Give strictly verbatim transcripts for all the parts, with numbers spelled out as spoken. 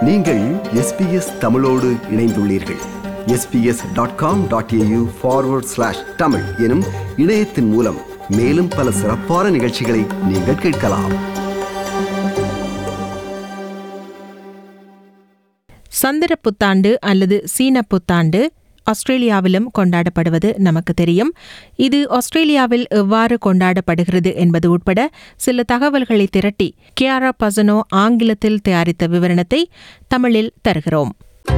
நீங்கள் S B S தமிழோடு இணைந்துள்ளீர்கள். S B S dot com dot A U forward slash Tamil எனும் இணையத்தின் மூலம் மேலும் பல சிறப்பான நிகழ்ச்சிகளை நீங்கள் கேட்கலாம். சந்திர புத்தாண்டு அல்லது சீன புத்தாண்டு ஆஸ்திரேலியாவிலும் கொண்டாடப்படுவது நமக்கு தெரியும். இது ஆஸ்திரேலியாவில் எவ்வாறு கொண்டாடப்படுகிறது என்பது உட்பட சில தகவல்களை திரட்டி கியாரா பசனோ ஆங்கிலத்தில் தயாரித்த விவரணத்தை தமிழில் தருகிறோம்.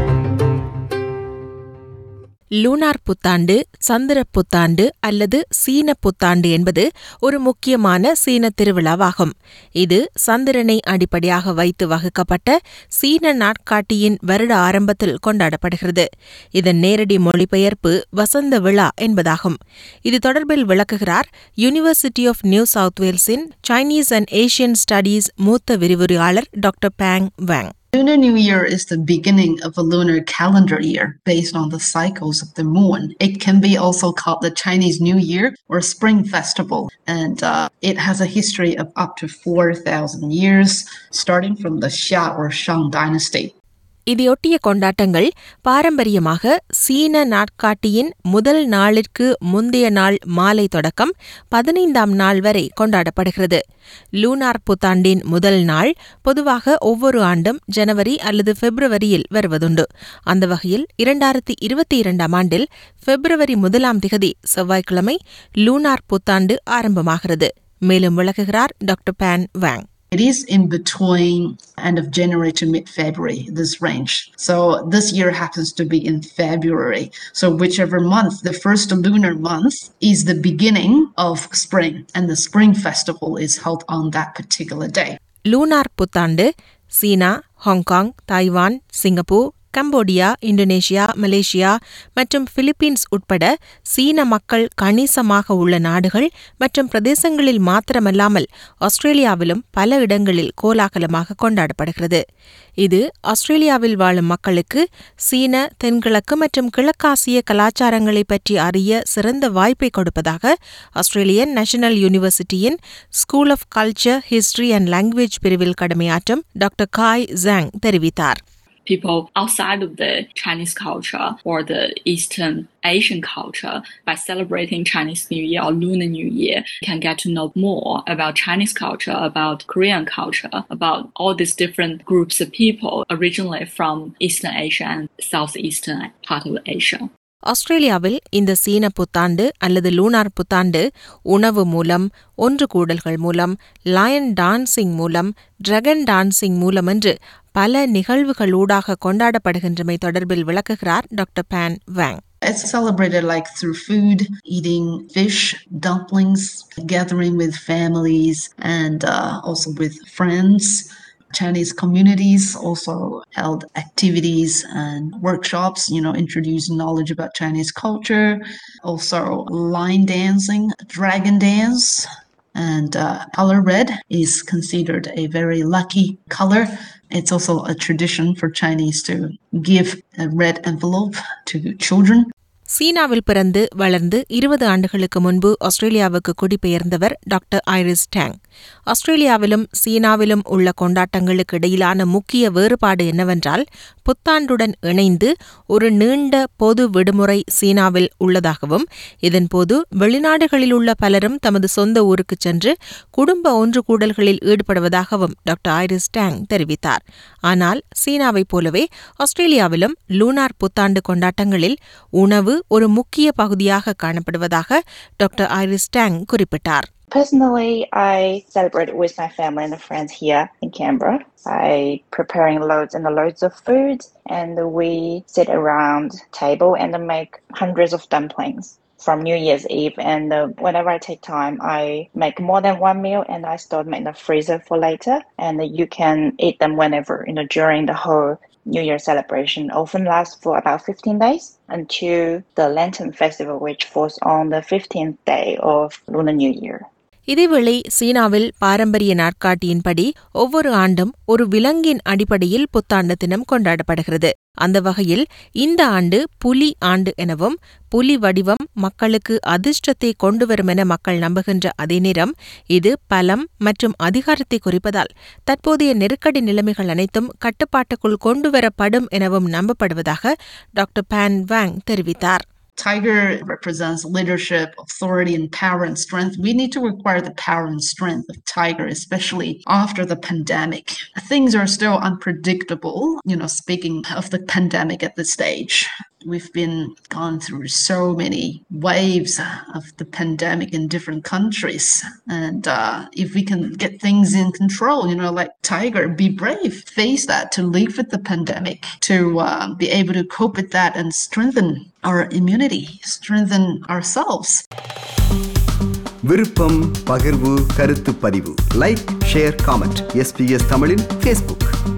லூனார் புத்தாண்டு, சந்திர புத்தாண்டு அல்லது சீன புத்தாண்டு என்பது ஒரு முக்கியமான சீன திருவிழாவாகும். இது சந்திரனை அடிப்படையாக வைத்து வகுக்கப்பட்ட சீன நாட்காட்டியின் வருட ஆரம்பத்தில் கொண்டாடப்படுகிறது. இதன் நேரடி மொழிபெயர்ப்பு வசந்த விழா என்பதாகும். இது தொடர்பில் விளக்குகிறார் யூனிவர்சிட்டி ஆஃப் நியூ சவுத் வேல்ஸின் சைனீஸ் அண்ட் ஏசியன் ஸ்டடீஸ் மூத்த விரிவுரையாளர் doctor Pan Wang. Lunar New Year is the beginning of a lunar calendar year based on the cycles of the moon. It can be also called the Chinese New Year or Spring Festival, and uh, it has a history of up to four thousand years, starting from the Xia or Shang dynasty. இதையொட்டிய கொண்டாட்டங்கள் பாரம்பரியமாக சீன நாட்காட்டியின் முதல் நாளிற்கு முந்தைய நாள் மாலை தொடக்கம் பதினைந்தாம் நாள் வரை கொண்டாடப்படுகிறது. லூனார் புத்தாண்டின் முதல் நாள் பொதுவாக ஒவ்வொரு ஆண்டும் ஜனவரி அல்லது பிப்ரவரியில் வருவதுண்டு. அந்த வகையில் இரண்டாயிரத்தி இருபத்தி இரண்டாம் ஆண்டில் பிப்ரவரி முதலாம் திகதி செவ்வாய்க்கிழமை லூனார் புத்தாண்டு ஆரம்பமாகிறது. மேலும் விளக்குகிறார் doctor Pan Wang. It is in between end of January to mid-February, this range. So this year happens to be in February. So whichever month, the first lunar month, is the beginning of spring. And the Spring Festival is held on that particular day. Lunar புத்தாண்டு China, Hong Kong, Taiwan, Singapore, Cambodia, Indonesia, Malaysia மற்றும் Philippines உட்பட சீன மக்கள் கணிசமாக உள்ள நாடுகள் மற்றும் பிரதேசங்களில் மாத்திரமல்லாமல் ஆஸ்திரேலியாவிலும் பல இடங்களில் கோலாகலமாக கொண்டாடப்படுகிறது. இது ஆஸ்திரேலியாவில் வாழும் மக்களுக்கு சீன, தென்கிழக்கு மற்றும் கிழக்காசிய கலாச்சாரங்களை பற்றி அறிய சிறந்த வாய்ப்பை கொடுப்பதாக ஆஸ்திரேலியன் நேஷனல் யூனிவர்சிட்டியின் school of culture, history and language பிரிவில் கடமையாற்றும் டாக்டர் காய் ஜாங் தெரிவித்தார். People outside of the Chinese culture or the Eastern Asian culture, by celebrating Chinese New Year or Lunar New Year, can get to know more about Chinese culture, about Korean culture, about all these different groups of people originally from Eastern Asia and Southeastern part of Asia. ஆஸ்திரேலியாவில் இந்த சீன புத்தாண்டு அல்லது lunar புத்தாண்டு உணவு மூலம், ஒன்று கூடல்கள் மூலம், லயன் டான்சிங் மூலம், டிராகன் டான்சிங் மூலம் என்று பல நிகழ்வுகளூடாக கொண்டாடப்படுகின்றமை தொடர்பில் விளக்குகிறார் doctor Pan Wang. It's celebrated like through food, eating fish, dumplings, gathering with families, and uh, also with friends. Chinese communities also held activities and workshops, you know, introduce knowledge about Chinese culture. Also line dancing, dragon dance, and uh, color red is considered a very lucky color. It's also a tradition for Chinese to give a red envelope to children. சீனாவில் பிறந்து வளர்ந்து இருபது ஆண்டுகளுக்கு முன்பு ஆஸ்திரேலியாவுக்கு குடிபெயர்ந்தவர் doctor Iris Tang. ஆஸ்திரேலியாவிலும் சீனாவிலும் உள்ள கொண்டாட்டங்களுக்கு இடையிலான முக்கிய வேறுபாடு என்னவென்றால், புத்தாண்டுடன் இணைந்து ஒரு நீண்ட பொது விடுமுறை சீனாவில் உள்ளதாகவும், இதன்போது வெளிநாடுகளில் உள்ள பலரும் தமது சொந்த ஊருக்கு சென்று குடும்ப ஒன்று கூடல்களில் ஈடுபடுவதாகவும் டாக்டர் ஐரிஸ் டேங் தெரிவித்தார். ஆனால் சீனாவைப் போலவே ஆஸ்திரேலியாவிலும் லூனார் புத்தாண்டு கொண்டாட்டங்களில் உணவு ஒரு முக்கிய பகுதியாக காணப்படுவதாக டாக்டர் ஐரிஸ் டேங் குறிப்பிட்டார். Personally, I celebrate with my family and friends here in Canberra by preparing loads and loads of food, and we sit around table and make hundreds of dumplings from New Year's Eve. And uh, whenever I take time, I make more than one meal and I store them in the freezer for later. And uh, you can eat them whenever, you know, during the whole New Year celebration. Often lasts for about fifteen days until the Lantern Festival, which falls on the fifteenth day of Lunar New Year. இதேவேளை சீனாவில் பாரம்பரிய நாட்காட்டியின்படி ஒவ்வொரு ஆண்டும் ஒரு விலங்கின் அடிப்படையில் புத்தாண்டு தினம் கொண்டாடப்படுகிறது. அந்த வகையில் இந்த ஆண்டு புலி ஆண்டு எனவும், புலி வடிவம் மக்களுக்கு அதிர்ஷ்டத்தை கொண்டுவரும் என மக்கள் நம்புகின்ற அதே நேரம் இது பலம் மற்றும் அதிகாரத்தை குறிப்பதால் தற்போதைய நெருக்கடி நிலைமைகள் அனைத்தும் கட்டுப்பாட்டுக்குள் கொண்டுவரப்படும் எனவும் நம்பப்படுவதாக டாக்டர் பான் வாங் தெரிவித்தார். Tiger represents leadership, authority, and power and strength. We need to acquire the power and strength of Tiger, especially after the pandemic. Things are still unpredictable, you know, speaking of the pandemic at this stage. We've been gone through so many waves of the pandemic in different countries. And uh, if we can get things in control, you know, like Tiger, be brave, face that, to live with the pandemic, to uh, be able to cope with that and strengthen our immunity, strengthen ourselves. விருப்பம், பகிர்வு, கருத்து பதிவு. Like, share, comment. SBS தமிழின் Facebook.